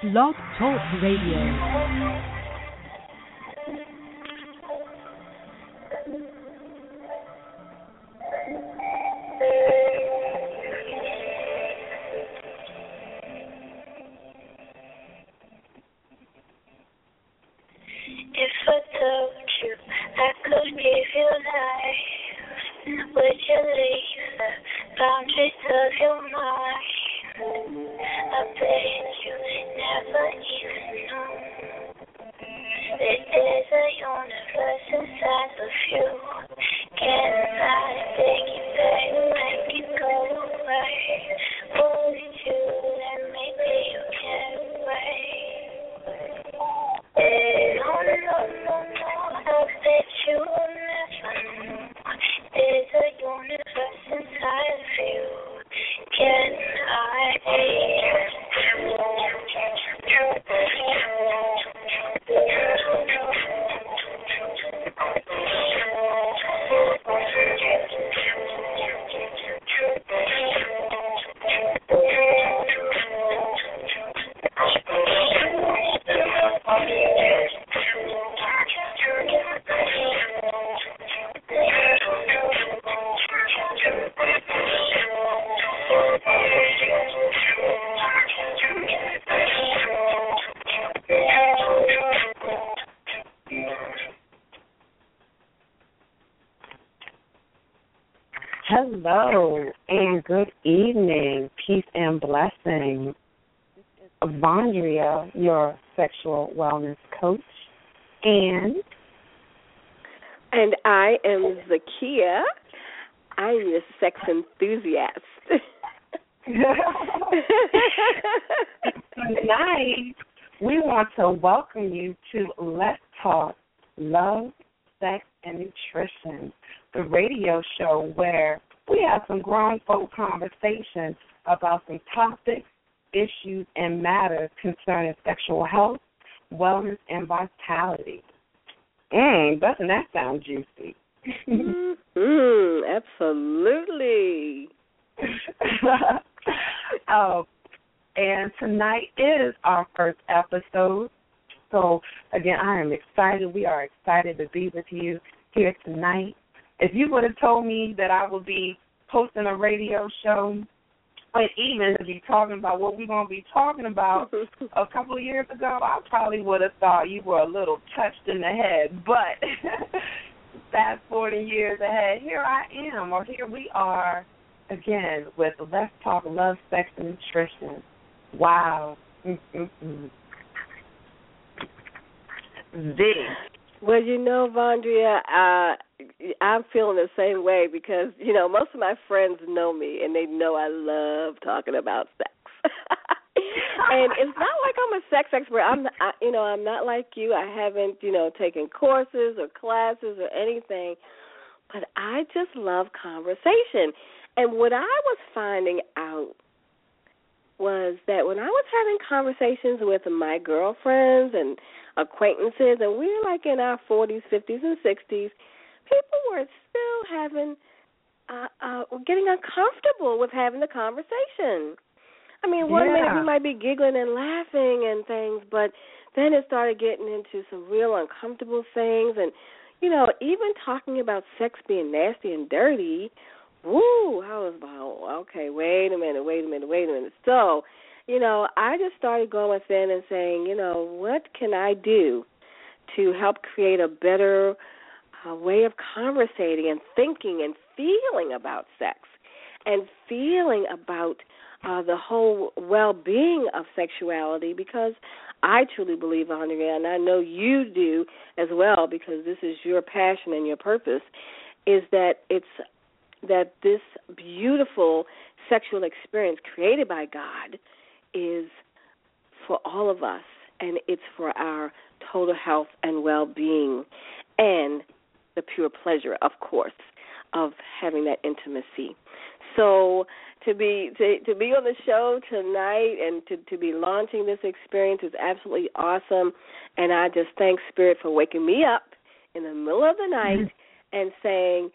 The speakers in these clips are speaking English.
Blog Talk Radio. If I told you I could give you life, would you leave the boundaries of your mind? I bet you never even know that there's a universe inside of you. Can I take you back, make it go away? Hold you and maybe you can wait. No, I bet you will never know. There's a universe inside of you. Can I Hello and good evening, peace and blessings. This is Vondria, your sexual wellness coach, and I am Zakia. I'm your sex enthusiast. Tonight, we want to welcome you to Let's Talk Love, Sex, and Nutrition, the radio show where we have some grown folk conversations about some topics, issues, and matters concerning sexual health, wellness, and vitality. Doesn't that sound juicy? Absolutely. And tonight is our first episode. So, again, I am excited. We are excited to be with you here tonight. If you would have told me that I would be hosting a radio show and even to be talking about what we're going to be talking about a couple of years ago, I probably would have thought you were a little touched in the head. But fast 40 years ahead, here I am, or here we are again with Let's Talk Love, Sex, and Nutrition. Wow. Well, you know, Vondria, I'm feeling the same way because, you know, most of my friends know me and they know I love talking about sex. And it's not like I'm a sex expert. I'm not like you. I haven't, taken courses or classes or anything, but I just love conversation. And what I was finding out was that when I was having conversations with my girlfriends and acquaintances, and we were like in our 40s, 50s, and 60s, people were still getting uncomfortable with having the conversation. I mean, one minute we might be giggling and laughing and things, but then it started getting into some real uncomfortable things, and, even talking about sex being nasty and dirty. Woo, I was about, okay, wait a minute. So, I just started going within and saying, what can I do to help create a better way of conversating and thinking and feeling about sex and feeling about the whole well-being of sexuality, because I truly believe, Andrea, and I know you do as well because this is your passion and your purpose, is that that this beautiful sexual experience created by God is for all of us, and it's for our total health and well-being and the pure pleasure, of course, of having that intimacy. So to be on the show tonight and to be launching this experience is absolutely awesome, and I just thank Spirit for waking me up in the middle of the night and saying,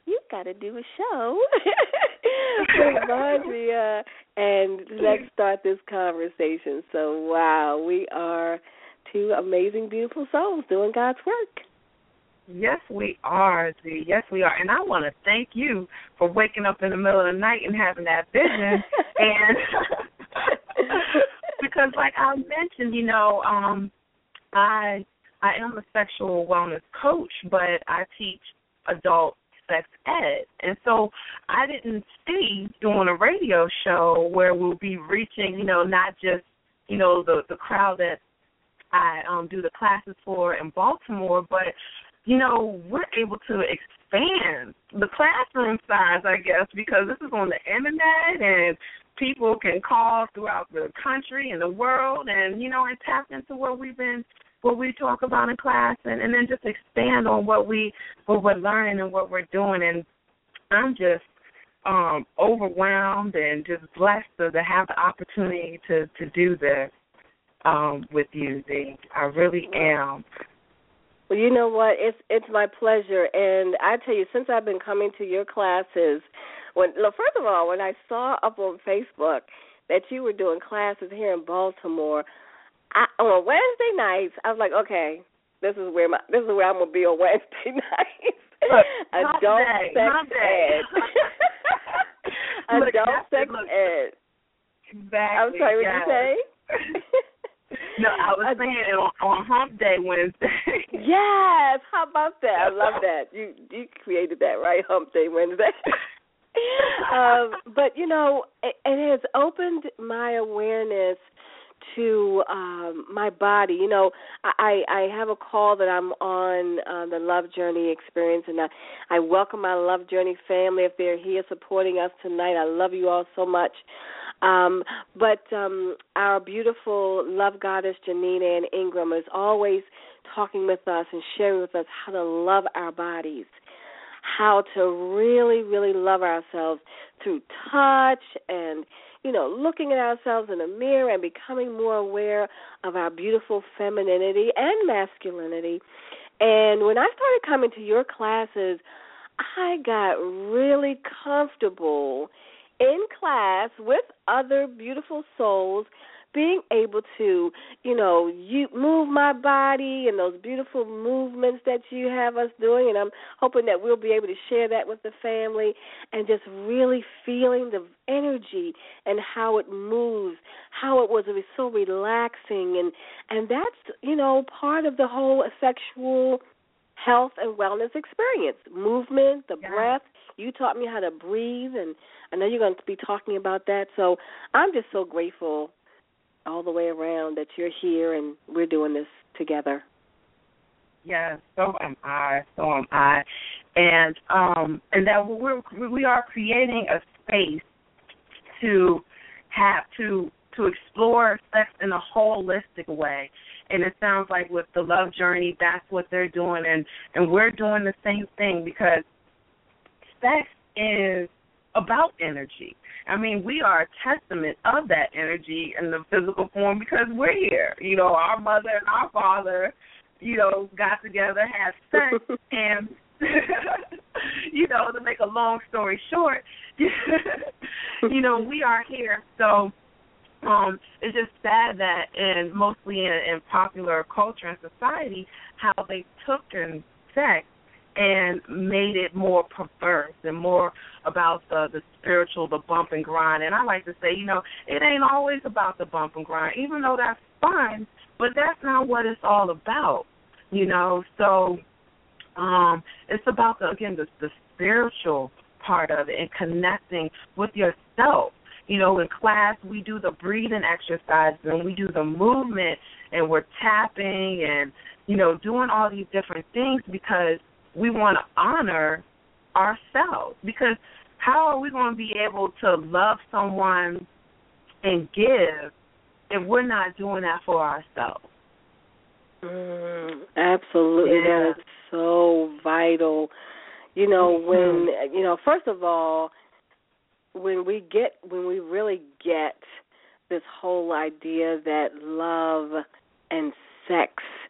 you got to do a show with Vondria, and let's start this conversation. So, wow, we are two amazing, beautiful souls doing God's work. Yes, we are, Z. Yes, we are. And I want to thank you for waking up in the middle of the night and having that vision. And because, like I mentioned, you know, I am a sexual wellness coach, but I teach adult sex ed. And so I didn't see doing a radio show where we'll be reaching, you know, not just, you know, the crowd that I do the classes for in Baltimore, but, you know, we're able to expand the classroom size, I guess, because this is on the internet and people can call throughout the country and the world and, you know, and tap into what we talk about in class and then just expand on what we're learning and what we're doing. And I'm just overwhelmed and just blessed to have the opportunity to do this with you, Z. I really am. Well, you know what? It's my pleasure. And I tell you, since I've been coming to your classes, first of all, when I saw up on Facebook that you were doing classes here in Baltimore, on Wednesday nights, I was like, okay, this is where I'm gonna be on Wednesday nights. Adult sex ed. Adult sex ed. Exactly. I'm sorry, what did you say? No, I was saying on Hump Day Wednesday. Yes, how about that? I love that. You created that, right? Hump Day Wednesday. But you know, it has opened my awareness to my body. You know, I have a call that I'm on the Love Journey experience, and I welcome my Love Journey family if they're here supporting us tonight. I love you all so much. But our beautiful love goddess, Janina Ann Ingram, is always talking with us and sharing with us how to love our bodies, how to really, really love ourselves through touch and, you know, looking at ourselves in the mirror and becoming more aware of our beautiful femininity and masculinity. And when I started coming to your classes, I got really comfortable in class with other beautiful souls, being able to, you know, you move my body and those beautiful movements that you have us doing, and I'm hoping that we'll be able to share that with the family and just really feeling the energy and how it moves, how it was so relaxing, and that's, you know, part of the whole sexual health and wellness experience, movement, the breath. You taught me how to breathe, and I know you're going to be talking about that. So I'm just so grateful all the way around that you're here and we're doing this together. Yes, so am I. And that we are creating a space to have to explore sex in a holistic way. And it sounds like with the Love Journey, that's what they're doing, and we're doing the same thing, because sex is about energy. I mean, we are a testament of that energy in the physical form because we're here. You know, our mother and our father, you know, got together, had sex, and, you know, to make a long story short, you know, we are here. So it's just sad that, and mostly in popular culture and society, how they took in sex and made it more perverse and more about the spiritual, the bump and grind. And I like to say, you know, it ain't always about the bump and grind, even though that's fun, but that's not what it's all about, you know. So it's about, the spiritual part of it and connecting with yourself. You know, in class we do the breathing exercises and we do the movement and we're tapping and, you know, doing all these different things because we want to honor ourselves. Because how are we going to be able to love someone and give if we're not doing that for ourselves? Absolutely. Yeah. That is so vital. You know, when, you know, first of all, when we really get this whole idea that love and sex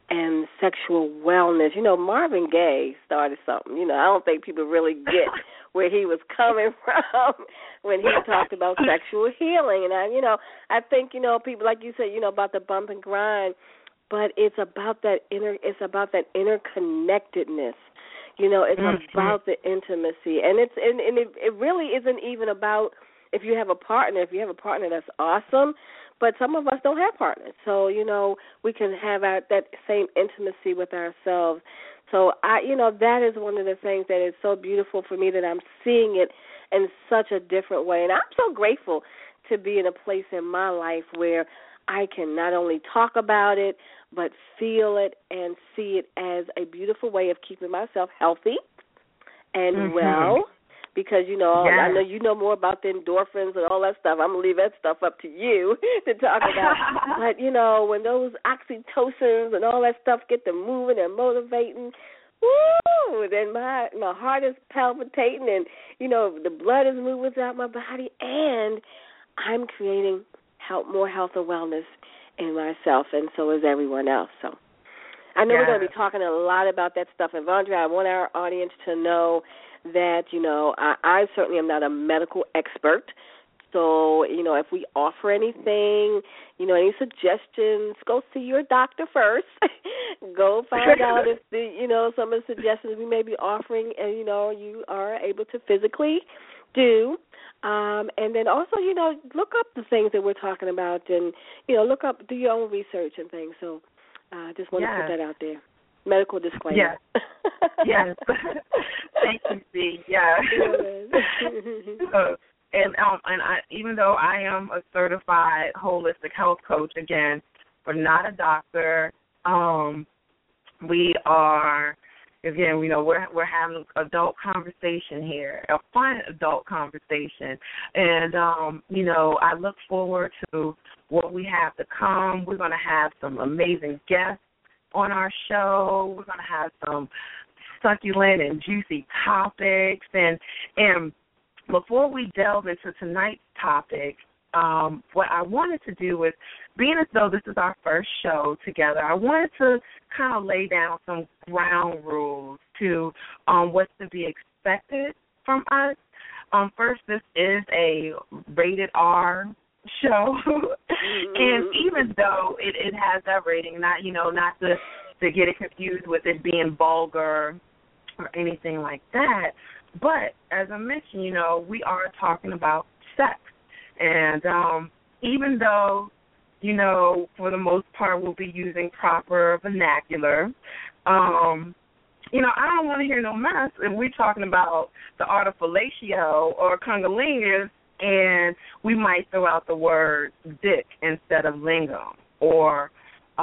and sexual wellness. You know, Marvin Gaye started something. You know, I don't think people really get where he was coming from when he talked about sexual healing. And I think, people, like you said, about the bump and grind, but it's about that interconnectedness. It's about the intimacy, and it really isn't even about if you have a partner. If you have a partner, that's awesome. But some of us don't have partners, so we can have that same intimacy with ourselves. So that is one of the things that is so beautiful for me, that I'm seeing it in such a different way, and I'm so grateful to be in a place in my life where I can not only talk about it, but feel it and see it as a beautiful way of keeping myself healthy and well. Because, I know you know more about the endorphins and all that stuff. I'm going to leave that stuff up to you to talk about. But, when those oxytocins and all that stuff get to moving and motivating, woo, then my heart is palpitating and, the blood is moving throughout my body, and I'm creating more health and wellness in myself, and so is everyone else. So I know we're going to be talking a lot about that stuff. And, Vondria, I want our audience to know that, I certainly am not a medical expert. So, if we offer anything, any suggestions, go see your doctor first. Go find out if, some of the suggestions we may be offering, and, you are able to physically do. And then also, look up the things that we're talking about, and, do your own research and things. So I just want to put that out there. Medical disclaimer. Yes. Thank you, C. Yeah. And I, even though I am a certified holistic health coach, again, we're not a doctor. We are, again, we're having adult conversation here, a fun adult conversation. And, I look forward to what we have to come. We're going to have some amazing guests on our show. We're going to have some succulent and juicy topics. And before we delve into tonight's topic, what I wanted to do was, being as though this is our first show together, I wanted to kind of lay down some ground rules to what's to be expected from us. First, this is a rated R show, and even though it has that rating, not to get it confused with it being vulgar or anything like that, but as I mentioned, we are talking about sex, and even though for the most part we'll be using proper vernacular, I don't want to hear no mess if we're talking about the art of fellatio or cunnilingus, and we might throw out the word dick instead of lingam or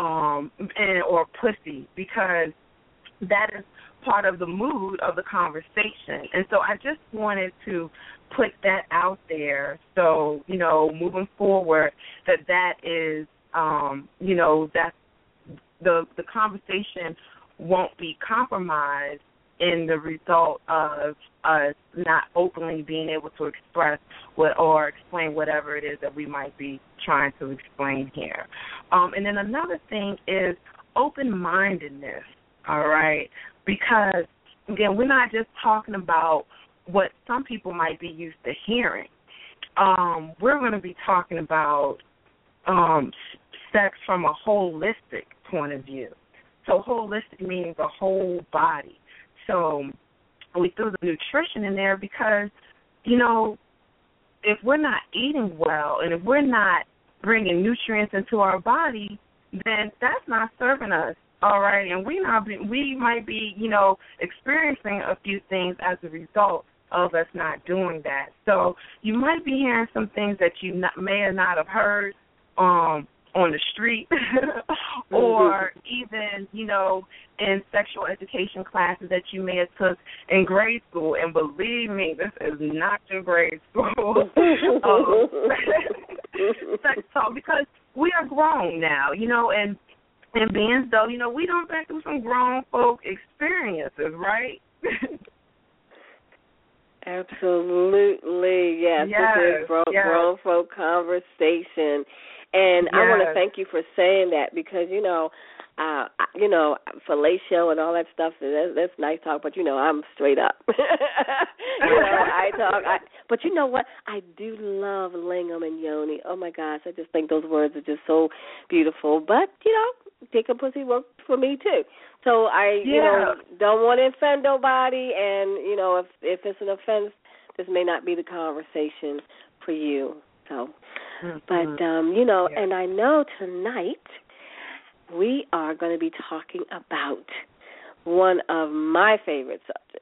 pussy, because that is part of the mood of the conversation. And so I just wanted to put that out there, so moving forward, that is that the conversation won't be compromised in the result of us not openly being able to express or explain whatever it is that we might be trying to explain here. And then another thing is open-mindedness, all right? Because, again, we're not just talking about what some people might be used to hearing. We're going to be talking about sex from a holistic point of view. So holistic meaning the whole body. So we threw the nutrition in there because, if we're not eating well and if we're not bringing nutrients into our body, then that's not serving us, all right? And we might be, experiencing a few things as a result of us not doing that. So you might be hearing some things that you may or not have heard on the street or even, in sexual education classes that you may have took in grade school. And believe me, this is not your grade school sex talk, because we are grown now, and being as though, we don't back through some grown folk experiences, right? Absolutely, yes. This is grown folk conversation. And I want to thank you for saying that, because, fellatio and all that stuff, that's nice talk, but, I'm straight up. I talk. But you know what? I do love lingam and yoni. Oh, my gosh, I just think those words are just so beautiful. But, dick and pussy work for me, too. So I, don't want to offend nobody, and, if it's an offense, this may not be the conversation for you. So, but, and I know tonight we are going to be talking about one of my favorite subjects.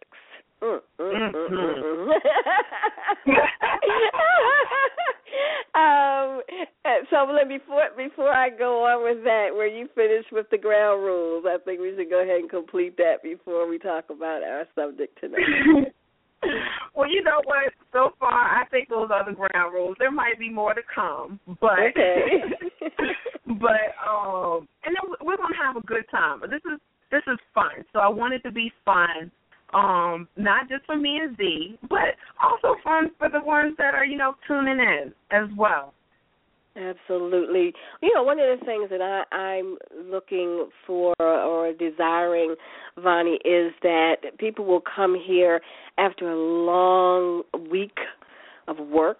So before I go on with that, where you finish with the ground rules, I think we should go ahead and complete that before we talk about our subject tonight. Well, you know what? So far, I think those are the ground rules. There might be more to come, but okay. and then we're gonna have a good time. This is fun. So I want it to be fun, not just for me and Z, but also fun for the ones that are tuning in as well. Absolutely. One of the things that I'm looking for or desiring, Vonnie, is that people will come here after a long week of work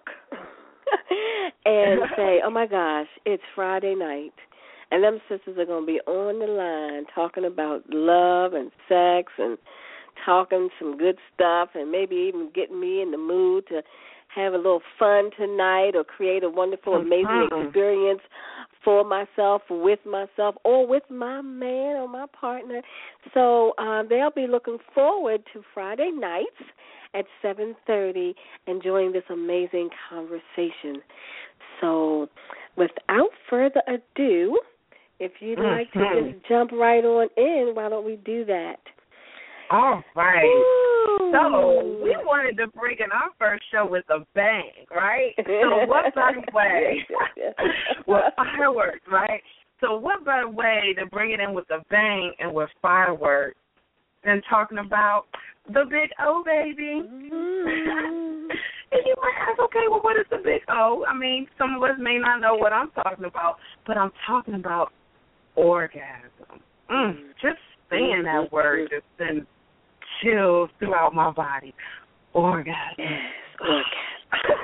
and say, oh, my gosh, it's Friday night, and them sisters are going to be on the line talking about love and sex and talking some good stuff and maybe even getting me in the mood to have a little fun tonight or create a wonderful, amazing experience for myself, with myself, or with my man or my partner. So they'll be looking forward to Friday nights at 7:30, enjoying this amazing conversation. So without further ado, if you'd like to just jump right on in, why don't we do that? All right. Ooh. So we wanted to bring in our first show with a bang, right? So what better way? With fireworks, right? So what better way to bring it in with a bang and with fireworks than talking about the Big O, baby? Mm-hmm. And you might ask, okay, well, what is the Big O? I mean, some of us may not know what I'm talking about, but I'm talking about orgasm. Just saying that word just sends chills throughout my body. Orgasm. Yes, orgasm.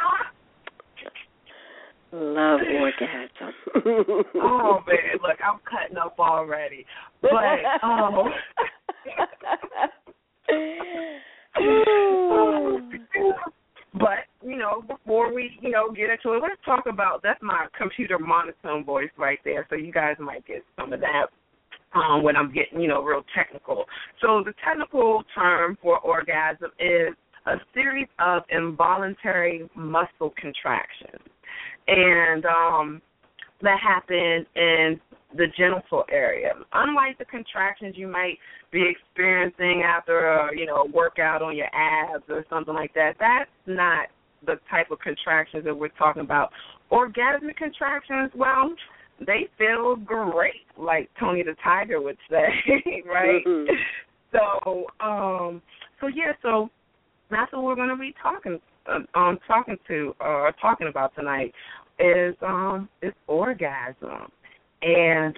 Love orgasm. Oh, man, look, I'm cutting up already. But, before we, get into it, let's talk about, that's my computer monotone voice right there, so you guys might get some of that when I'm getting, real technical. So the technical term for orgasm is a series of involuntary muscle contractions. And that happen in the genital area. Unlike the contractions you might be experiencing after a, workout on your abs or something like that, that's not the type of contractions that we're talking about. Orgasmic contractions, well, they feel great, like Tony the Tiger would say, right? Mm-hmm. So that's what we're going to be talking about tonight is orgasm and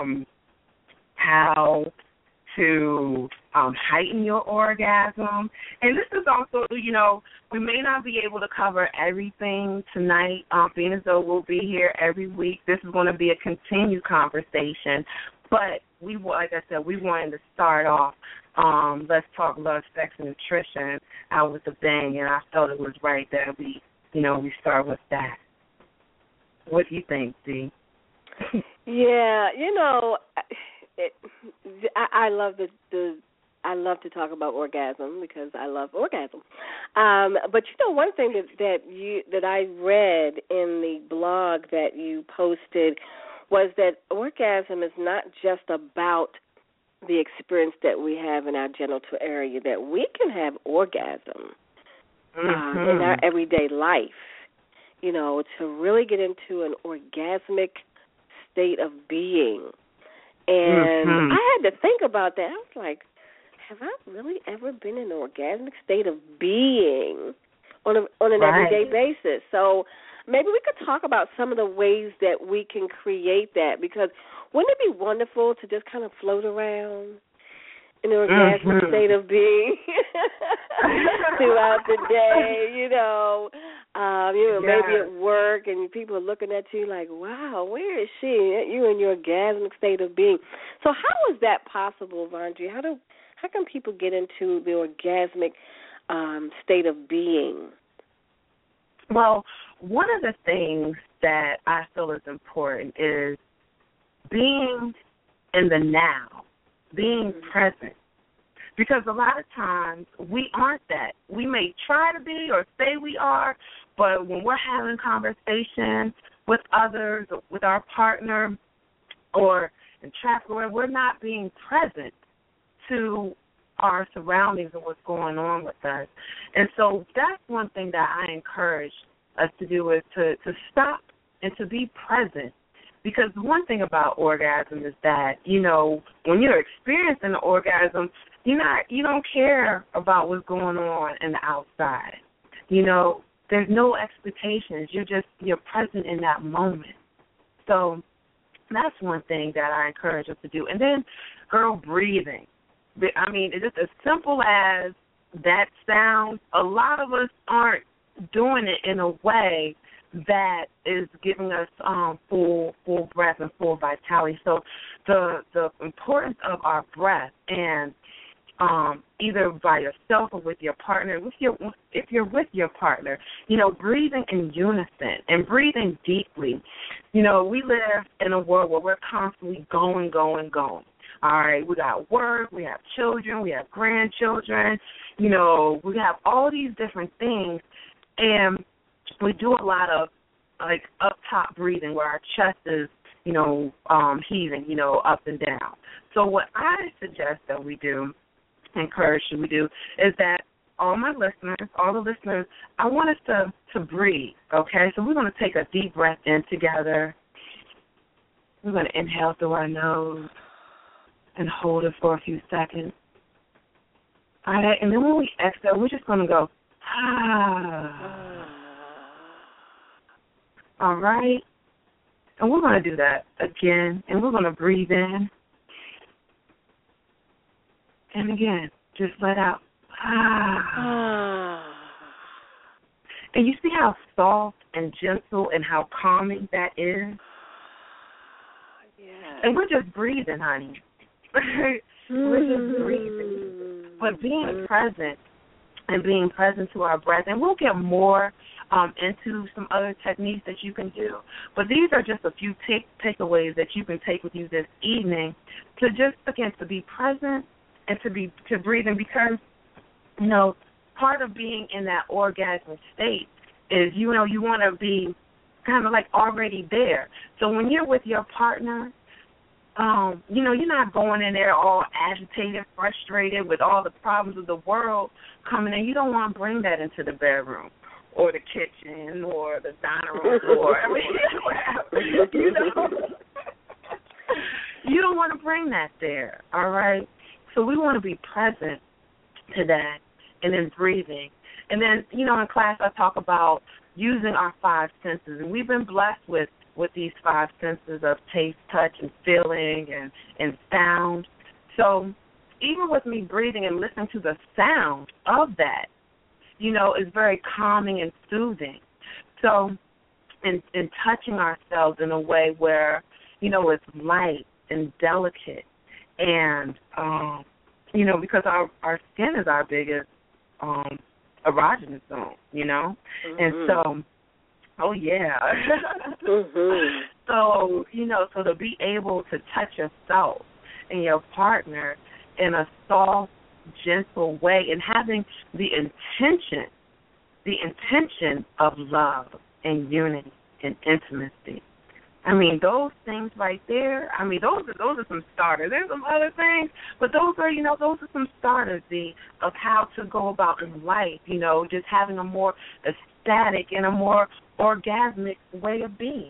how to heighten your orgasm. And this is also, we may not be able to cover everything tonight, being as though we'll be here every week. This is going to be a continued conversation. But like I said, we wanted to start off, let's talk love, sex, and nutrition out with a bang, and I felt it was right that we start with that. What do you think, Dee? Yeah, I love I love to talk about orgasm because I love orgasm. But one thing that I read in the blog that you posted was that orgasm is not just about the experience that we have in our genital area, that we can have orgasm in our everyday life, to really get into an orgasmic state of being. And I had to think about that. I was like, have I really ever been in an orgasmic state of being on an everyday basis? So maybe we could talk about some of the ways that we can create that, because wouldn't it be wonderful to just kind of float around in an orgasmic state of being throughout the day, maybe at work and people are looking at you like, wow, where is she? You're in your orgasmic state of being. So how is that possible, Vondria? How can people get into the orgasmic state of being? Well, one of the things that I feel is important is being in the now, being present. Because a lot of times we aren't that. We may try to be or say we are, but when we're having conversations with others, with our partner, or in traffic, we're not being present to our surroundings and what's going on with us. And so that's one thing that I encourage us to do, is to stop and to be present. Because one thing about orgasm is that, when you're experiencing an orgasm, you don't care about what's going on in the outside. There's no expectations. You're present in that moment. So that's one thing that I encourage us to do. And then, girl, breathing. I mean, it's just as simple as that sounds. A lot of us aren't doing it in a way that is giving us full breath and full vitality. So the importance of our breath, and either by yourself or with your partner, if you're with your partner, breathing in unison and breathing deeply. We live in a world where we're constantly going. All right, we got work, we have children, we have grandchildren, we have all these different things, and we do a lot of, like, up-top breathing where our chest is, heaving, up and down. So what I suggest that we do, encourage that we do, is that all the listeners, I want us to breathe, okay? So we're going to take a deep breath in together. We're going to inhale through our nose and hold it for a few seconds. All right, and then when we exhale, we're just going to go, ah. All right? And we're going to do that again, and we're going to breathe in. And again, just let out, ah. And you see how soft and gentle and how calming that is? Yeah. And we're just breathing, honey. We're just breathing. But being present and being present to our breath, and we'll get more into some other techniques that you can do. But these are just a few takeaways that you can take with you this evening to just, again, to be present and to breathe in, because, part of being in that orgasmic state is, you want to be kind of like already there. So when you're with your partner, you're not going in there all agitated, frustrated with all the problems of the world coming in. You don't want to bring that into the bedroom or the kitchen or the dining room floor. You don't want to bring that there, all right? So we want to be present to that, and then breathing. And then, in class I talk about using our five senses, and we've been blessed with these five senses of taste, touch, and feeling, and sound. So even with me breathing and listening to the sound of that, is very calming and soothing. So in touching ourselves in a way where, it's light and delicate, and, because our skin is our biggest erogenous zone, Mm-hmm. And so, oh, yeah. Mm-hmm. So to be able to touch yourself and your partner in a soft, gentle way, and having the intention of love and unity and intimacy. I mean, those things right there, those are some starters. There's some other things, but those are some starters, of how to go about in life, just having a more ecstatic and a more orgasmic way of being.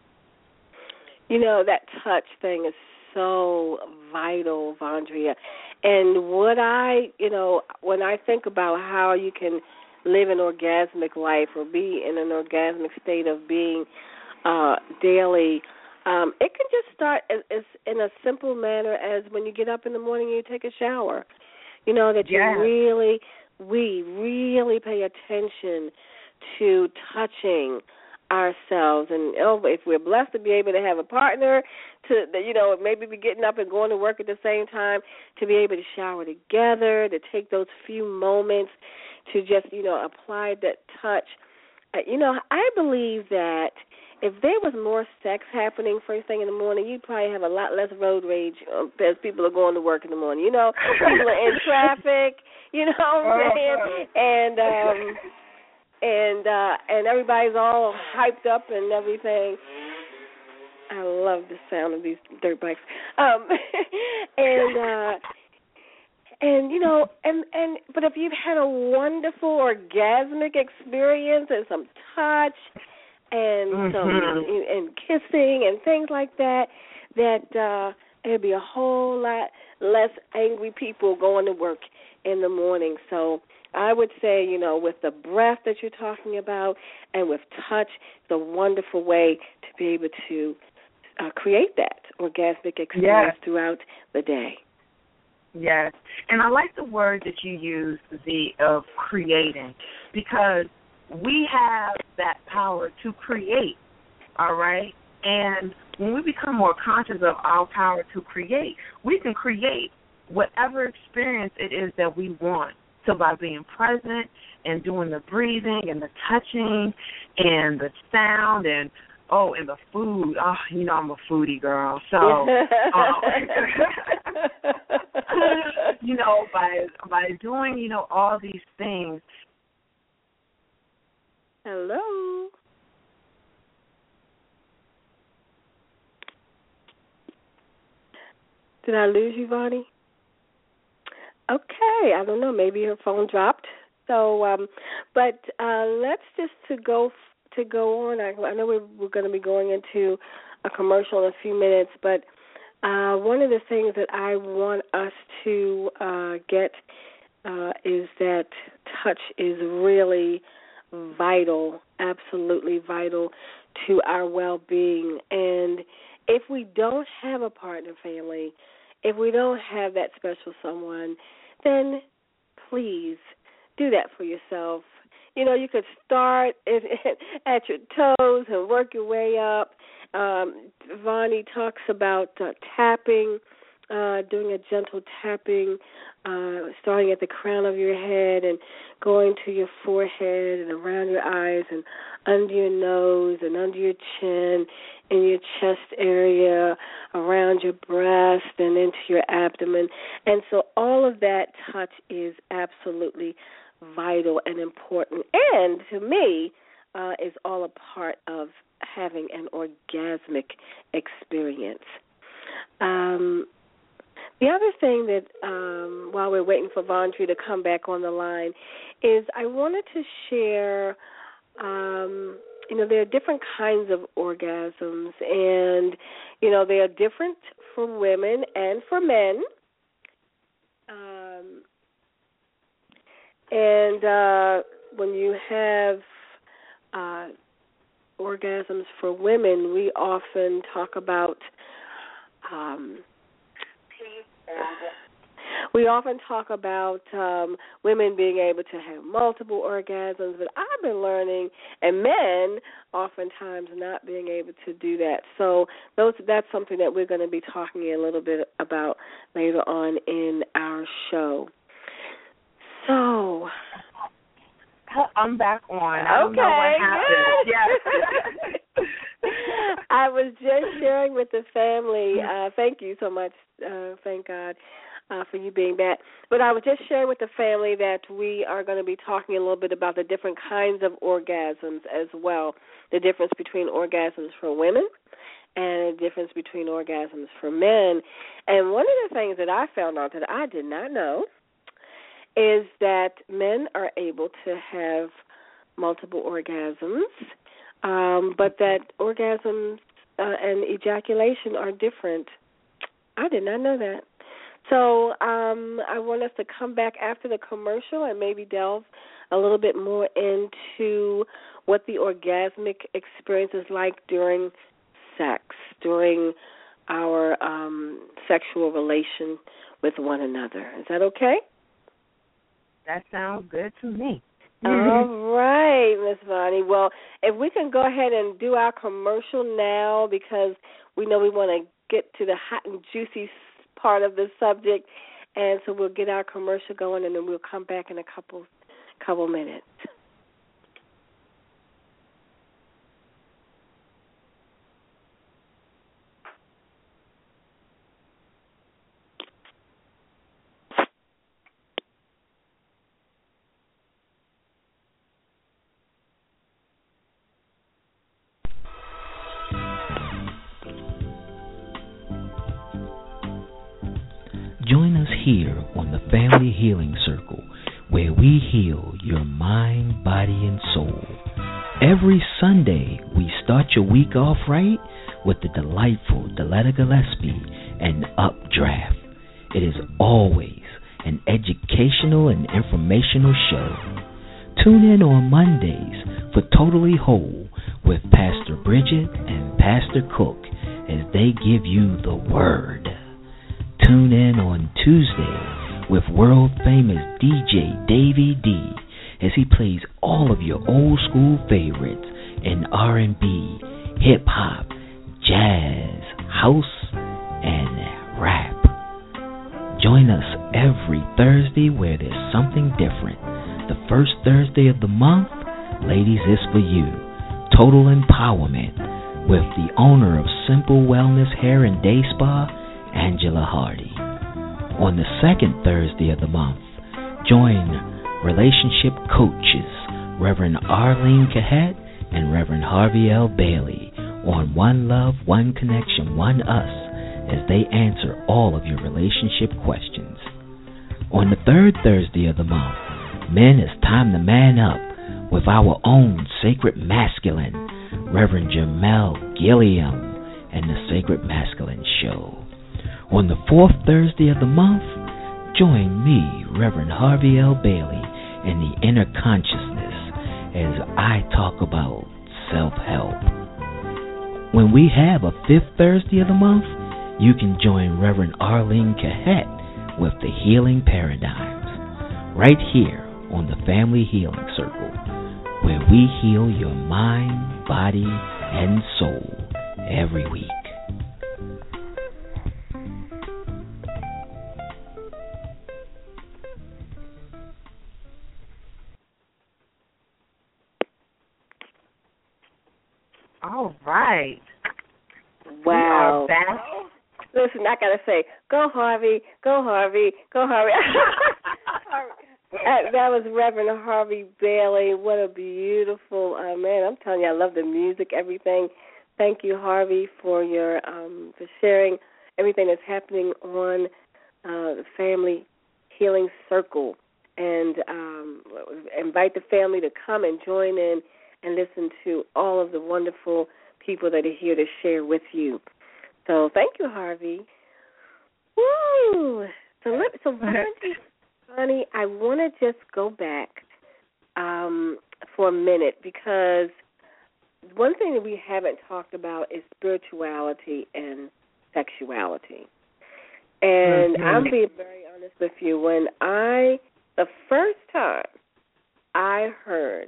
That touch thing is so vital, Vondria. And when I think about how you can live an orgasmic life or be in an orgasmic state of being daily. It can just start as in a simple manner as when you get up in the morning and you take a shower. You know, that we really pay attention to touching ourselves. And if we're blessed to be able to have a partner, to maybe be getting up and going to work at the same time, to be able to shower together, to take those few moments to just, apply that touch. I believe that if there was more sex happening first thing in the morning, you'd probably have a lot less road rage as people are going to work in the morning. People are in traffic, you know what I'm saying? And everybody's all hyped up and everything. I love the sound of these dirt bikes. But if you've had a wonderful orgasmic experience and some touch and and kissing and things like that, there'd be a whole lot less angry people going to work in the morning. So I would say, with the breath that you're talking about and with touch, it's a wonderful way to be able to create that orgasmic experience throughout the day. Yes, and I like the word that you use, of creating, because we have that power to create, all right? And when we become more conscious of our power to create, we can create whatever experience it is that we want. So by being present and doing the breathing and the touching and the sound and the food. Oh, I'm a foodie girl. So, by doing, all these things. Hello. Did I lose you, Vonnie? Okay, I don't know. Maybe her phone dropped. So, but let's just to go on. I know we're going to be going into a commercial in a few minutes, but one of the things that I want us to get is that touch is really vital, absolutely vital to our well-being. And if we don't have a partner, family, if we don't have that special someone, then please do that for yourself. You could start at your toes and work your way up. Vonnie talks about tapping, doing a gentle tapping, starting at the crown of your head and going to your forehead and around your eyes and under your nose and under your chin, in your chest area, around your breast and into your abdomen. And so all of that touch is absolutely vital and important, and to me is all a part of having an orgasmic experience. The other thing that, while we're waiting for Vondre to come back on the line, is I wanted to share, there are different kinds of orgasms, and, they are different for women and for men. And when you have orgasms for women, we often talk about women being able to have multiple orgasms, but I've been learning, and men oftentimes not being able to do that. So that's something that we're going to be talking a little bit about later on in our show. So I'm back on. I don't know what happened. Yes. I was just sharing with the family. Thank you so much. Thank God for you being back. But I was just sharing with the family that we are going to be talking a little bit about the different kinds of orgasms as well, the difference between orgasms for women and the difference between orgasms for men. And one of the things that I found out that I did not know is that men are able to have multiple orgasms, but that orgasms and ejaculation are different. I did not know that. So I want us to come back after the commercial and maybe delve a little bit more into what the orgasmic experience is like during sex, during our sexual relation with one another. Is that okay? That sounds good to me. All right, Miss Vonnie. Well, if we can go ahead and do our commercial now, because we know we want to get to the hot and juicy part of the subject, and so we'll get our commercial going, and then we'll come back in a couple minutes. Join us here on the Family Healing Circle, where we heal your mind, body, and soul. Every Sunday, we start your week off right with the delightful Deletta Gillespie and Updraft. It is always an educational and informational show. Tune in on Mondays for Totally Whole with Pastor Bridget and Pastor Cook as they give you the Word. Tune in on Tuesday with world-famous DJ Davey D as he plays all of your old-school favorites in R&B, hip-hop, jazz, house, and rap. Join us every Thursday where there's something different. The first Thursday of the month, ladies, is for you. Total empowerment with the owner of Simple Wellness Hair and Day Spa, Angela Hardy. On the second Thursday of the month, join relationship coaches Reverend Arlene Cahet and Reverend Harvey L. Bailey on One Love, One Connection, One Us as they answer all of your relationship questions. On the third Thursday of the month, men, it's time to man up with our own Sacred Masculine, Reverend Jamel Gilliam and the Sacred Masculine Show. On the fourth Thursday of the month, join me, Reverend Harvey L. Bailey, in the Inner Consciousness as I talk about self-help. When we have a fifth Thursday of the month, you can join Reverend Arlene Cahet with the Healing Paradigms, right here on the Family Healing Circle, where we heal your mind, body, and soul every week. All right. Wow. Listen, I got to say, go Harvey, go Harvey, go Harvey. That was Reverend Harvey Bailey. What a beautiful man. I'm telling you, I love the music, everything. Thank you, Harvey, for your for sharing everything that's happening on the Family Healing Circle. And invite the family to come and join in and listen to all of the wonderful people that are here to share with you. So thank you, Harvey. Woo! So Vonnie, I want to just go back for a minute, because one thing that we haven't talked about is spirituality and sexuality. And I'm being very honest with you. When the first time I heard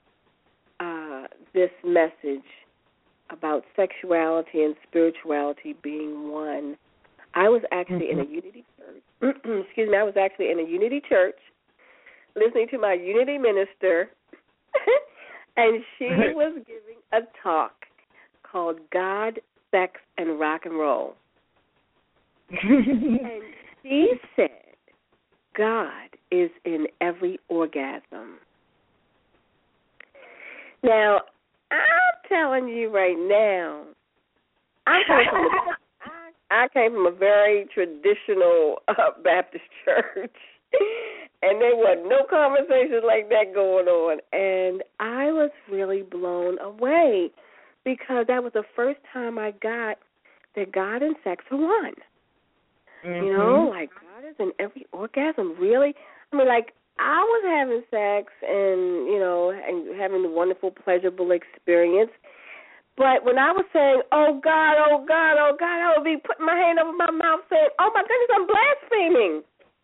this message about sexuality and spirituality being one, I was actually in a Unity church. Excuse me, I was actually in a Unity church listening to my Unity minister, and she was giving a talk called God, Sex, and Rock and Roll. And she said, God is in every orgasm. Now, I'm telling you right now, I came from a very traditional Baptist church, and there were no conversations like that going on. And I was really blown away, because that was the first time I got that God and sex are one. You know, like God is in every orgasm, really? I mean, like, I was having sex and, and having a wonderful, pleasurable experience. But when I was saying, oh, God, oh, God, oh, God, I would be putting my hand over my mouth saying, oh, my goodness, I'm blaspheming.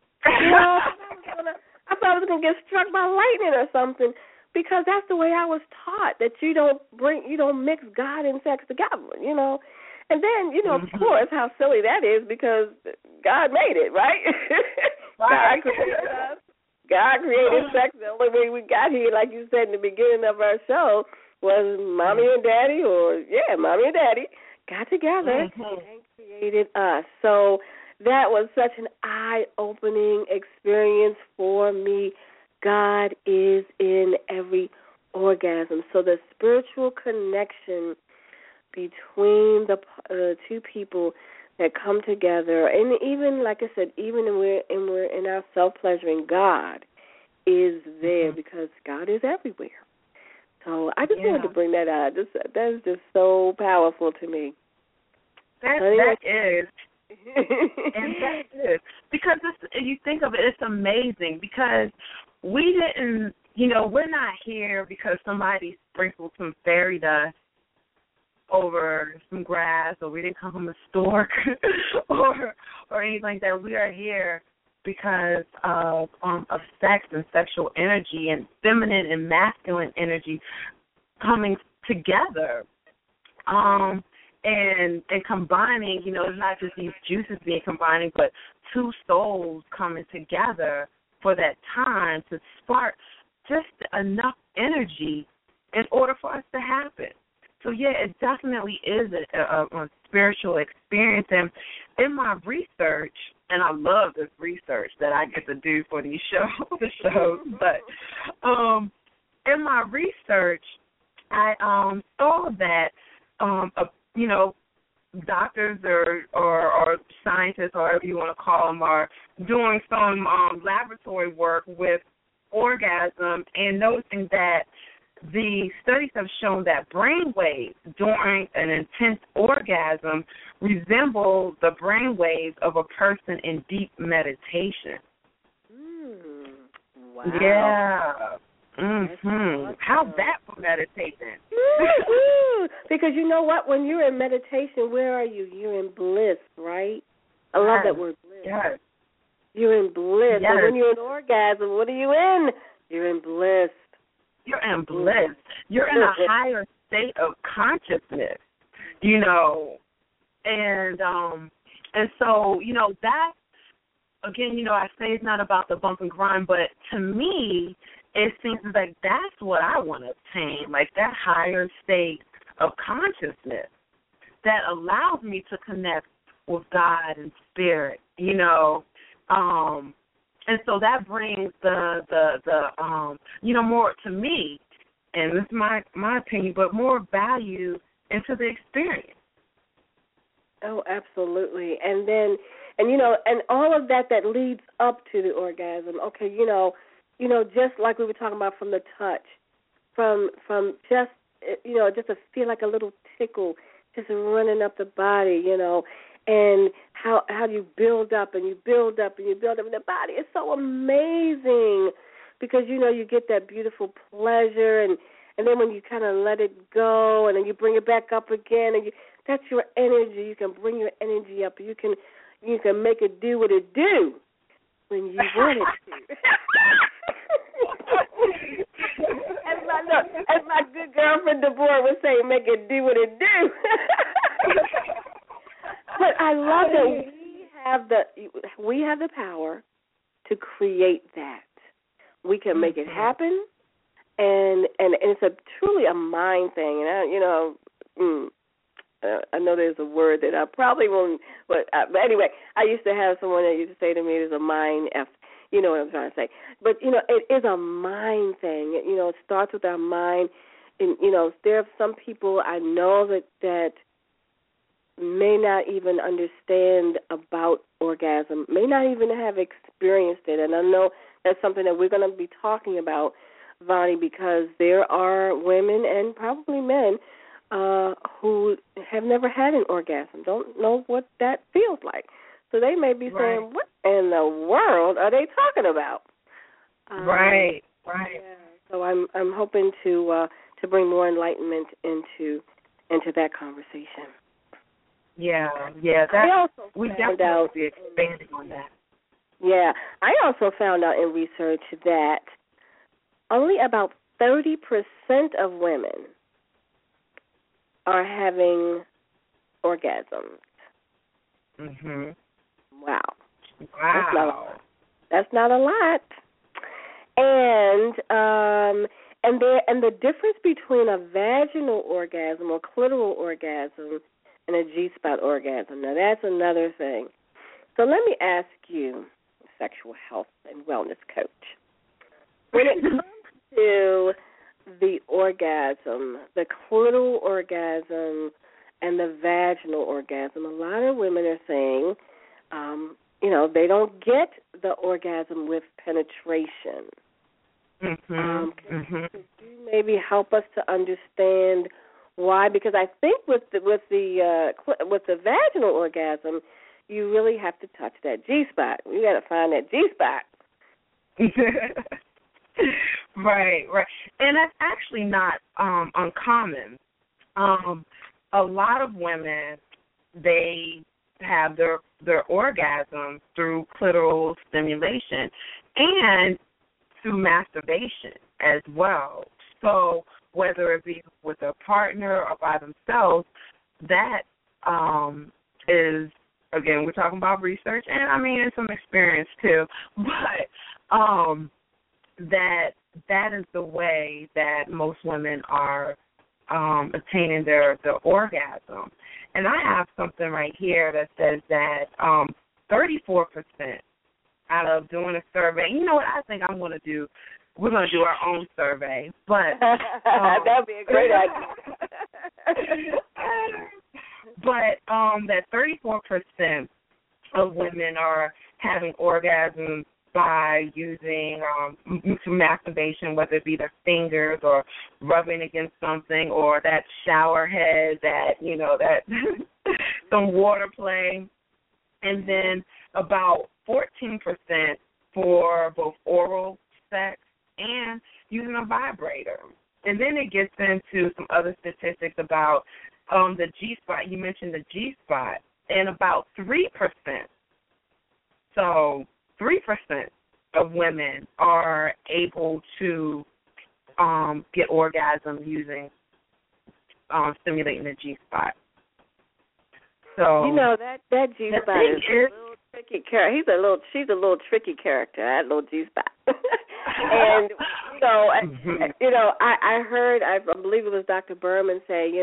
I thought I was going to get struck by lightning or something, because that's the way I was taught, that you don't mix God and sex together, And then, of course, how silly that is, because God made it, right? God created us. God created sex. The only way we got here, like you said in the beginning of our show, was mommy and daddy, mommy and daddy got together and created us. So that was such an eye-opening experience for me. God is in every orgasm. So the spiritual connection between the two people that come together, and even, like I said, even when we're in our self-pleasuring, God is there, because God is everywhere. So I just wanted to bring that out. That is just so powerful to me. That is. And that is. Because you think of it, it's amazing, because we didn't, we're not here because somebody sprinkled some fairy dust over some grass, or we didn't come from a stork or anything like that. We are here because of sex and sexual energy and feminine and masculine energy coming together, and combining. It's not just these juices being combining, but two souls coming together for that time to spark just enough energy in order for us to happen. So, it definitely is a spiritual experience. And in my research, and I love this research that I get to do for these shows, but in my research, I saw that, doctors or scientists, or whatever you want to call them, are doing some laboratory work with orgasm, and noticing that the studies have shown that brain waves during an intense orgasm resemble the brain waves of a person in deep meditation. Wow. Yeah. How's that for meditation? Because you know what? When you're in meditation, where are you? You're in bliss, right? I love that word, bliss. Yes. You're in bliss. Yes. And when you're in orgasm, what are you in? You're in bliss. You're in bliss. You're in a higher state of consciousness, and so, that, again, I say it's not about the bump and grind, but to me, it seems like that's what I want to obtain, like that higher state of consciousness that allows me to connect with God and spirit, and so that brings the more, to me, and this is my opinion, but more value into the experience. Oh, absolutely. And then, and all of that leads up to the orgasm. Okay, just like we were talking about, from the touch, from just, just to feel like a little tickle just running up the body, and how you build up and you build up and you build up, and the body is so amazing, because you get that beautiful pleasure, and then when you kind of let it go and then you bring it back up again, and that's your energy. You can bring your energy up. You can make it do what it do when you want it to. As my good girlfriend Deborah would say, make it do what it do. But I love that we have the power to create that. We can make it happen, and it's truly a mind thing. And I know there's a word that I probably won't, but anyway, I used to have someone that used to say to me, "There's a mind F." You know what I'm trying to say. But it is a mind thing. It starts with our mind, and there are some people I know that may not even understand about orgasm, may not even have experienced it. And I know that's something that we're going to be talking about, Vonnie, because there are women and probably men who have never had an orgasm, don't know what that feels like. So they may be saying, what in the world are they talking about? Right. Yeah. So I'm hoping to bring more enlightenment into that conversation. Yeah. We definitely will be expanding on that. Yeah, I also found out in research that only about 30% of women are having orgasms. Mhm. Wow. That's not a lot. And the difference between a vaginal orgasm or clitoral orgasm and a G-spot orgasm. Now that's another thing. So let me ask you, sexual health and wellness coach, when it comes to the orgasm, the clitoral orgasm and the vaginal orgasm, a lot of women are saying, they don't get the orgasm with penetration. Could you maybe help us to understand why? Because I think with the vaginal orgasm, you really have to touch that G-spot. You got to find that G-spot. Right. And that's actually not uncommon. A lot of women, they have their orgasm through clitoral stimulation and through masturbation as well. So whether it be with a partner or by themselves, that is, again, we're talking about research and and some experience too, but that is the way that most women are attaining their orgasm. And I have something right here that says that 34% out of doing a survey. You know what I think I'm going to do? We're going to do our own survey. But that would be a great idea. But that 34% of women are having orgasms by using masturbation, whether it be their fingers or rubbing against something or that shower head, that some water play. And then about 14% for both oral sex and using a vibrator. And then it gets into some other statistics about the G-spot. You mentioned the G-spot. And about 3%. So 3% of women are able to get orgasm using stimulating the G-spot. So that G-spot is a little tricky character. She's a little tricky character. That little G-spot. And I heard, I believe it was Dr. Berman say,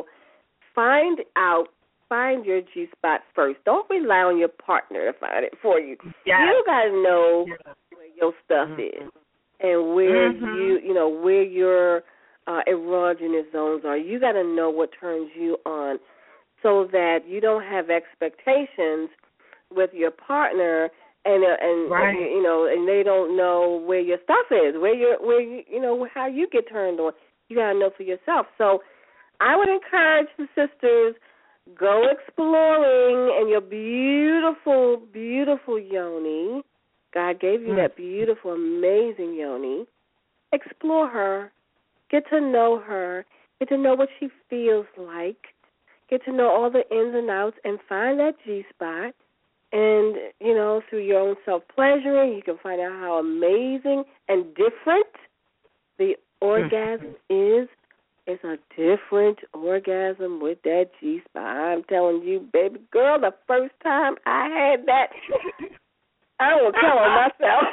find your G-spot first. Don't rely on your partner to find it for you. Yes. You got to know where your stuff is and where where your erogenous zones are. You got to know what turns you on so that you don't have expectations with your partner and they don't know where your stuff is, how you get turned on. You got to know for yourself. So I would encourage the sisters, go exploring in your beautiful, beautiful yoni. God gave you that beautiful, amazing yoni. Explore her. Get to know her. Get to know what she feels like. Get to know all the ins and outs and find that G-spot. And, through your own self-pleasuring, you can find out how amazing and different the orgasm is. It's a different orgasm with that G-spot. I'm telling you, baby girl, the first time I had that, I was telling myself.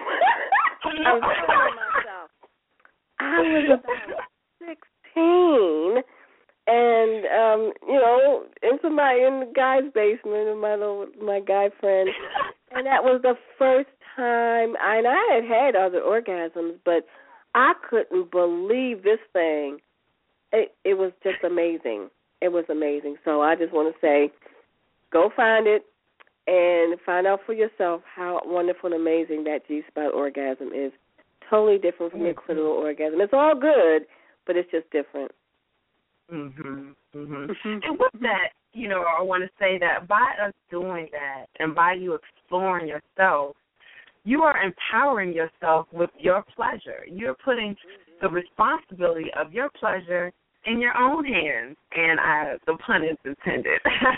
I was about 16, and in the guy's basement of my guy friend, and that was the first time. And I had other orgasms, but I couldn't believe this thing. It was just amazing. It was amazing. So I just want to say, go find it and find out for yourself how wonderful and amazing that G-spot orgasm is. Totally different from your clitoral orgasm. It's all good, but it's just different. And with that, I want to say that by us doing that and by you exploring yourself, you are empowering yourself with your pleasure. You're putting the responsibility of your pleasure in your own hands, and the pun is intended.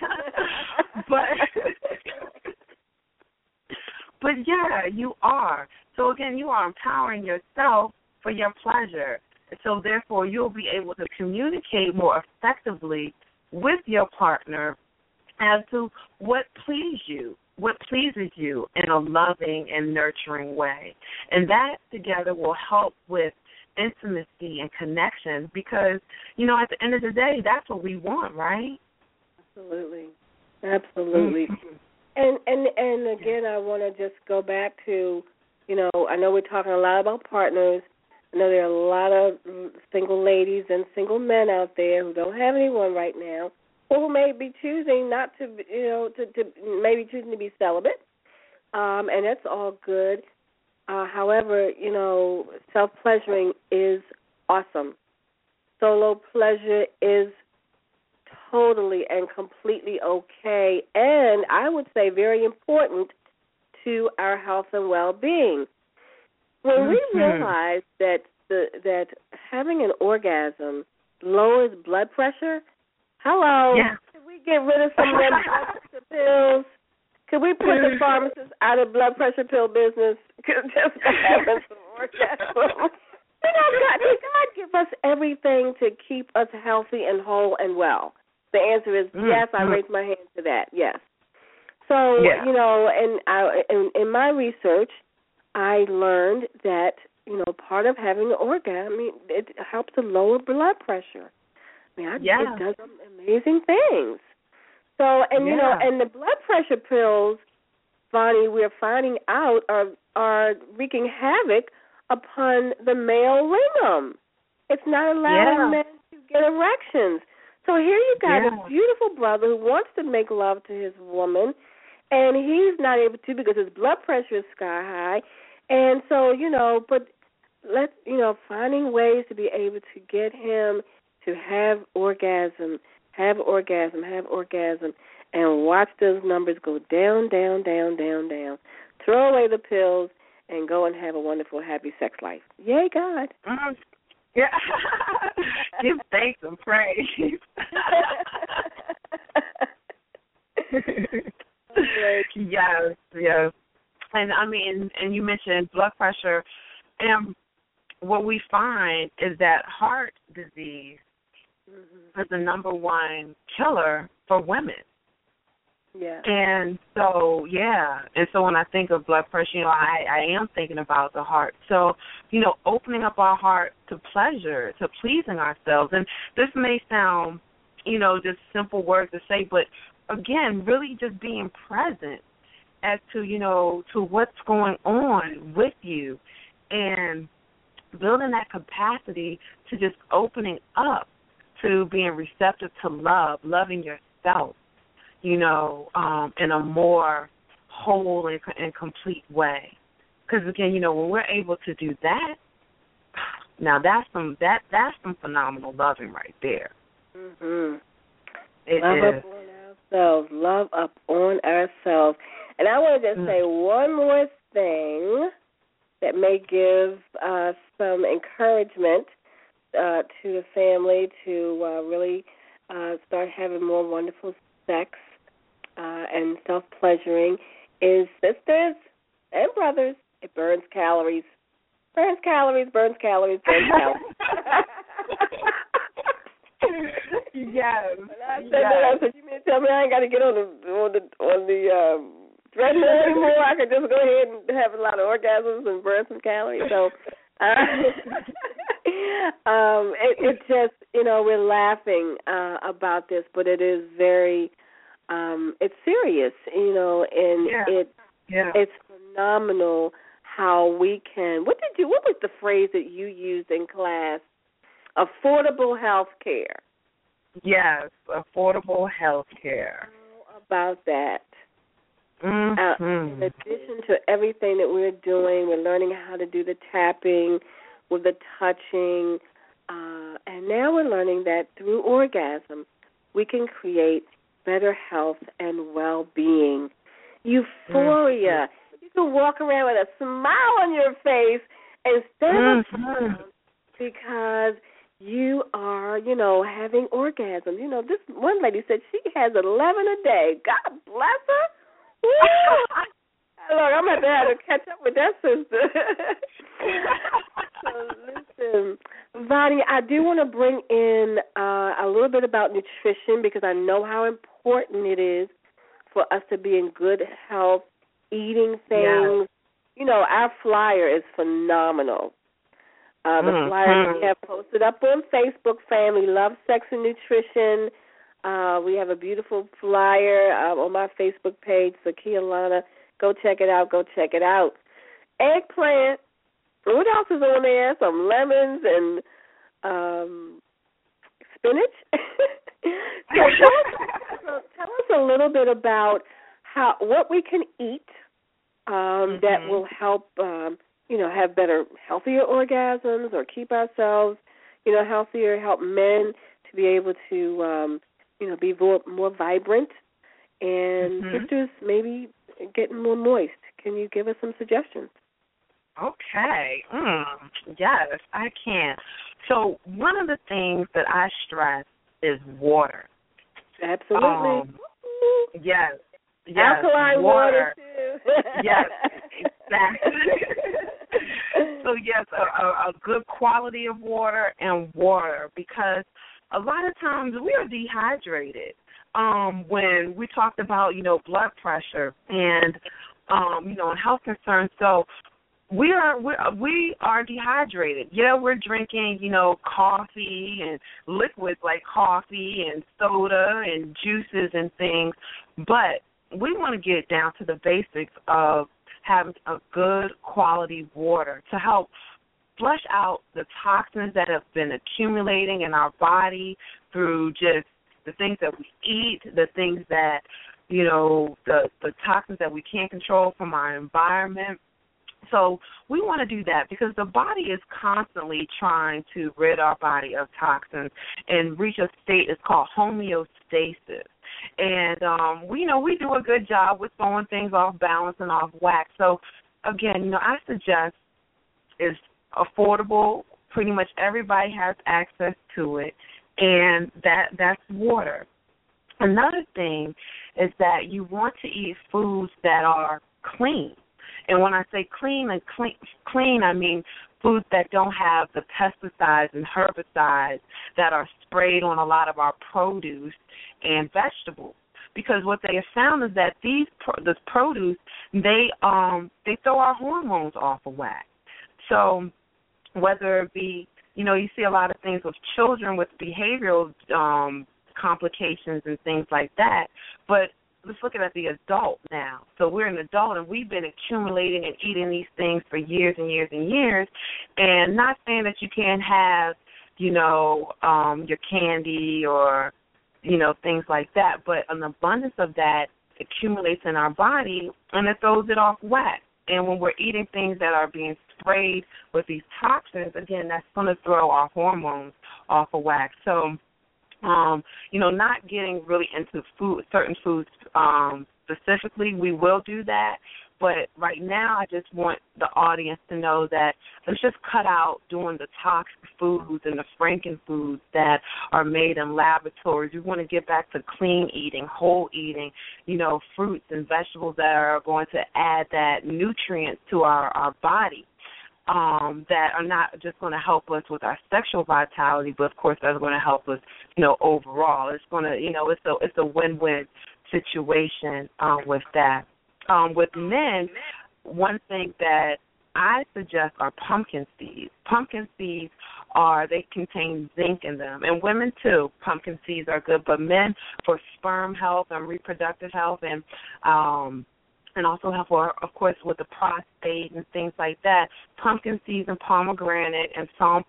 But yeah, you are. So again, you are empowering yourself for your pleasure. So therefore, you'll be able to communicate more effectively with your partner as to what pleases you in a loving and nurturing way. And that together will help with intimacy and connection because, at the end of the day, that's what we want, right? Absolutely. And again, I want to just go back to, I know we're talking a lot about partners. I know there are a lot of single ladies and single men out there who don't have anyone right now, or who may be choosing not to, maybe choosing to be celibate, and that's all good. However, self-pleasuring is awesome. Solo pleasure is totally and completely okay, and I would say very important to our health and well-being. When we realize that having an orgasm lowers blood pressure, Could we get rid of some of them blood pressure pills? Could we put the pharmacists out of blood pressure pill business just for having some orgasms? God give us everything to keep us healthy and whole and well. The answer is yes. I raise my hand to that. Yes. So in my research, I learned that part of having an orgasm, it helps to lower blood pressure. It does some amazing things. So and the blood pressure pills, Bonnie, we're finding out are wreaking havoc upon the male lingam. It's not allowing men to get erections. So here you got a beautiful brother who wants to make love to his woman, and he's not able to because his blood pressure is sky high. And so, but finding ways to be able to get him to have orgasm, and watch those numbers go down, down, down, down, down. Throw away the pills and go and have a wonderful, happy sex life. Yay, God. Yeah. Give thanks and praise. Yes. And you mentioned blood pressure. And what we find is that heart disease is the number one killer for women. Yeah. And so when I think of blood pressure, I am thinking about the heart. So, opening up our heart to pleasure, to pleasing ourselves. And this may sound, just simple words to say, but again, really just being present as to, to what's going on with you and building that capacity to just opening up to being receptive to love, loving yourself, in a more whole and complete way. Because again, when we're able to do that, now that's some phenomenal loving right there. Love up on ourselves. And I want to just say one more thing that may give some encouragement to the family to really start having more wonderful sex and self-pleasuring is sisters and brothers. It burns calories. Burns calories. Yes. I said, you mean to tell me I ain't got to get on the treadmill anymore? I can just go ahead and have a lot of orgasms and burn some calories. So it just, we're laughing about this, but it is very, it's serious, and it's phenomenal how we can. What was the phrase that you used in class? Affordable health care. Yes, affordable health care. How about that? In addition to everything that we're doing, we're learning how to do the tapping, with the touching, and now we're learning that through orgasm, we can create better health and well-being. Euphoria. You to walk around with a smile on your face instead of a frown because you are, having orgasms. This one lady said she has 11 a day. God bless her. Look, I'm going to have to catch up with that sister. So, listen, Vani, I do want to bring in a little bit about nutrition because I know how important it is for us to be in good health, eating things. Yes. Our flyer is phenomenal. The flyer we have posted up on Facebook, Family Love, Sex, and Nutrition. We have a beautiful flyer on my Facebook page, so Kialana, go check it out. Eggplant. What else is on there? Some lemons and spinach. So tell us a little bit about what we can eat that will help, have healthier orgasms or keep ourselves, healthier, help men to be able to, be more vibrant, and sisters maybe getting more moist. Can you give us some suggestions? Okay. Yes, I can. So one of the things that I stress is water. Absolutely. Yes. Alkaline water too. Yes, exactly. So yes, a good quality of water because a lot of times we are dehydrated. When we talked about, blood pressure and, and health concerns. So we are dehydrated. Yeah, we're drinking, coffee and liquids like coffee and soda and juices and things, but we want to get down to the basics of having a good quality water to help flush out the toxins that have been accumulating in our body through just the things that we eat, the things that, the toxins that we can't control from our environment. So we want to do that because the body is constantly trying to rid our body of toxins and reach a state it's called homeostasis. And we do a good job with throwing things off balance and off whack. So, again, I suggest it's affordable. Pretty much everybody has access to it, and that's water. Another thing is that you want to eat foods that are clean. And when I say clean, I mean foods that don't have the pesticides and herbicides that are sprayed on a lot of our produce and vegetables. Because what they have found is that this produce, they throw our hormones off of whack. So whether it be, you see a lot of things with children with behavioral complications and things like that, but let's look at the adult now. So we're an adult, and we've been accumulating and eating these things for years and years and years, and not saying that you can't have, your candy or, things like that, but an abundance of that accumulates in our body, and it throws it off whack. And when we're eating things that are being sprayed with these toxins, again, that's going to throw our hormones off of whack. So, not getting really into certain foods specifically, we will do that. But right now, I just want the audience to know that let's just cut out doing the toxic foods and the Franken foods that are made in laboratories. We want to get back to clean eating, whole eating, fruits and vegetables that are going to add that nutrients to our body. That are not just going to help us with our sexual vitality, but of course that's going to help us, overall. It's going to, it's a win-win situation with that. With men, one thing that I suggest are pumpkin seeds. Pumpkin seeds they contain zinc in them, and women too. Pumpkin seeds are good, but men for sperm health and reproductive health and also help, of course, with the prostate and things like that. Pumpkin seeds and pomegranate and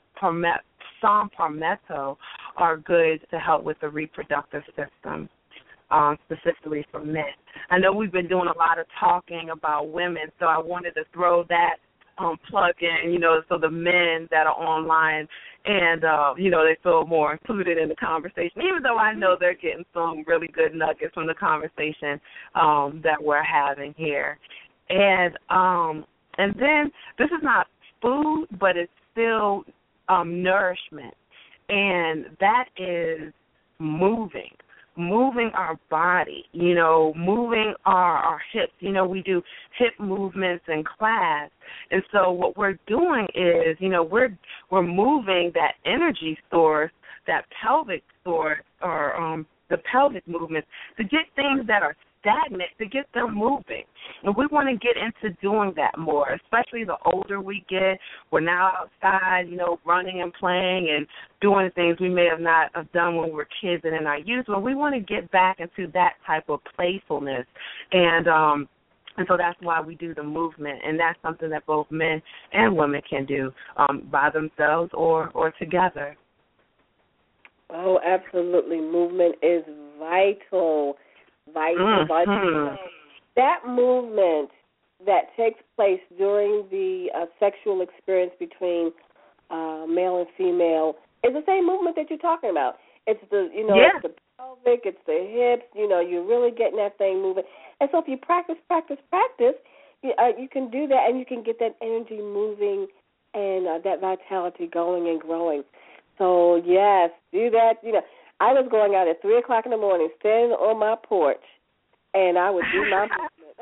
San Palmetto are good to help with the reproductive system, specifically for men. I know we've been doing a lot of talking about women, so I wanted to throw that plug in, so the men that are online and, they feel more included in the conversation, even though I know they're getting some really good nuggets from the conversation that we're having here. And then this is not food, but it's still nourishment, and that is moving our body, moving our hips. We do hip movements in class, and so what we're doing is, we're moving that energy source, that pelvic source, or the pelvic movements, to get things that are stagnant, to get them moving. And we want to get into doing that more, especially the older we get. We're now outside, running and playing and doing things we may have not have done when we were kids and in our youth. But we want to get back into that type of playfulness. And so that's why we do the movement, and that's something that both men and women can do by themselves or together. Oh, absolutely. Movement is vital. Vital. That movement that takes place during the sexual experience between male and female is the same movement that you're talking about. It's the, it's the pelvic, it's the hips. You're really getting that thing moving. And so if you practice, you can do that, and you can get that energy moving and that vitality going and growing. So yes, do that. I was going out at 3 o'clock in the morning, standing on my porch, and I would do my movement.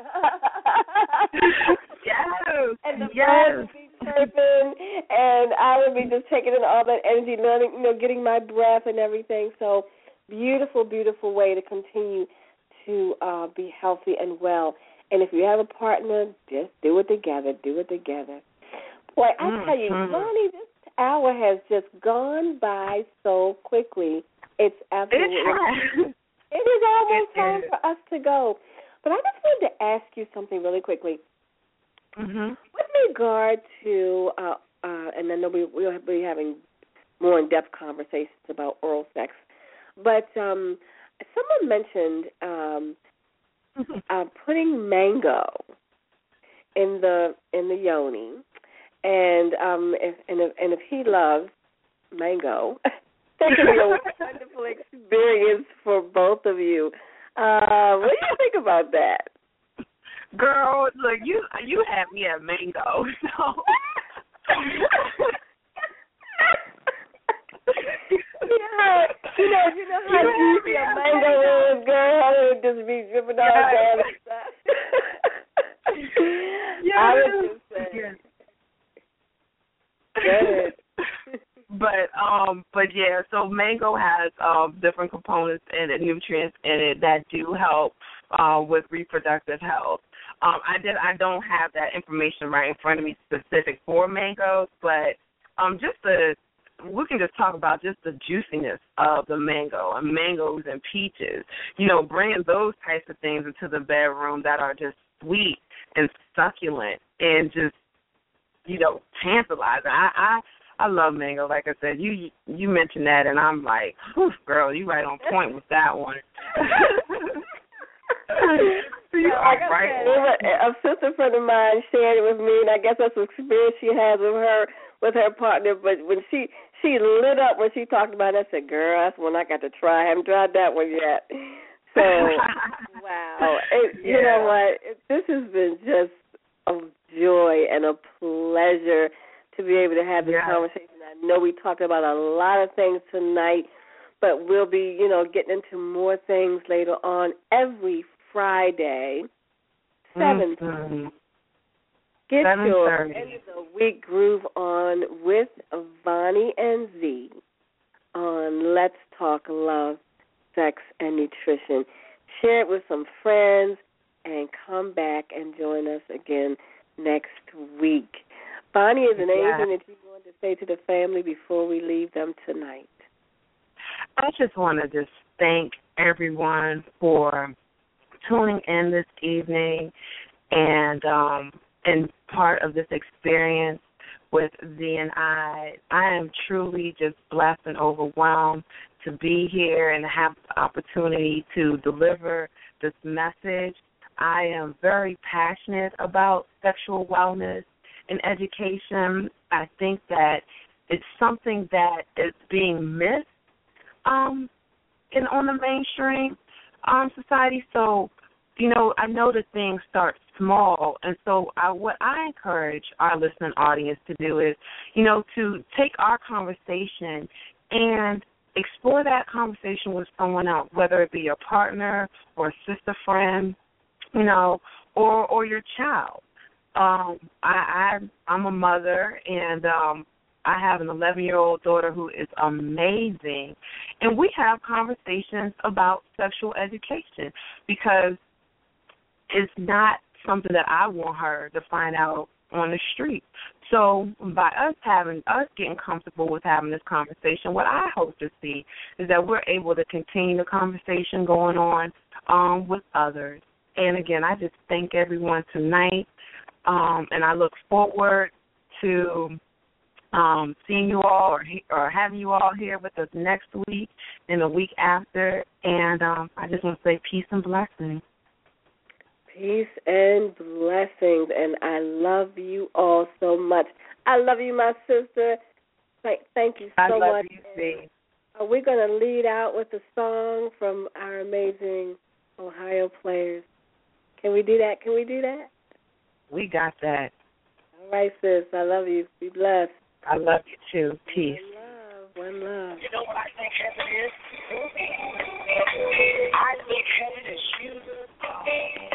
Yes. And the birds would be chirping, and I would be just taking in all that energy, learning, getting my breath and everything. So beautiful, beautiful way to continue to be healthy and well. And if you have a partner, just do it together. Boy, I tell you, Lonnie, this hour has just gone by so quickly. It's absolutely. It is almost time for us to go. But I just wanted to ask you something really quickly. Mm-hmm. With regard to, and I know we'll be having more in-depth conversations about oral sex, but someone mentioned putting mango in the yoni, and if he loves mango, that can be a wonderful experience for both of you. What do you think about that? Girl, look, you have me at mango, so. You know how easy a mango is, girl. It would just be dripping all down and stuff. Yeah, I was just saying. Good. But yeah, so mango has different components in it, nutrients in it that do help with reproductive health. I don't have that information right in front of me specific for mangoes, but we can just talk about just the juiciness of the mango and mangoes and peaches. Bringing those types of things into the bedroom that are just sweet and succulent and just tantalizing. I love mango. Like I said, you mentioned that, and I'm like, whew, girl, you right on point with that one. You are right. A sister friend of mine shared it with me, and I guess that's the experience she has with her partner. But when she lit up when she talked about it, I said, girl, that's one I got to try. I haven't tried that one yet. So, wow. You know what? This has been just a joy and a pleasure to be able to have this conversation. I know we talked about a lot of things tonight, but we'll be, getting into more things later on every Friday, 7:30. Get your end of the week groove on with Vonnie and Z on Let's Talk Love, Sex, and Nutrition. Share it with some friends and come back and join us again next week. Vonnie, is there anything that you want to say to the family before we leave them tonight? I just want to thank everyone for tuning in this evening and part of this experience with Z and I. I am truly just blessed and overwhelmed to be here and have the opportunity to deliver this message. I am very passionate about sexual wellness and education. I think that it's something that is being missed on the mainstream society. So, I know that things start small. And so what I encourage our listening audience to do is, to take our conversation and explore that conversation with someone else, whether it be your partner or a sister friend, or your child. I'm a mother, and I have an 11-year-old daughter who is amazing, and we have conversations about sexual education because it's not something that I want her to find out on the street. So by us getting comfortable with having this conversation, what I hope to see is that we're able to continue the conversation going on with others. And again, I just thank everyone tonight, and I look forward to seeing you all or having you all here with us next week and the week after. And I just want to say peace and blessings. Peace and blessings, and I love you all so much. I love you, my sister. Thank you so much. I love you, Steve. We're going to lead out with a song from our amazing Ohio players. Can we do that? We got that. All right, sis. I love you. Be blessed. I love you, too. Peace. One love. You know what I think heaven is? I think heaven is you.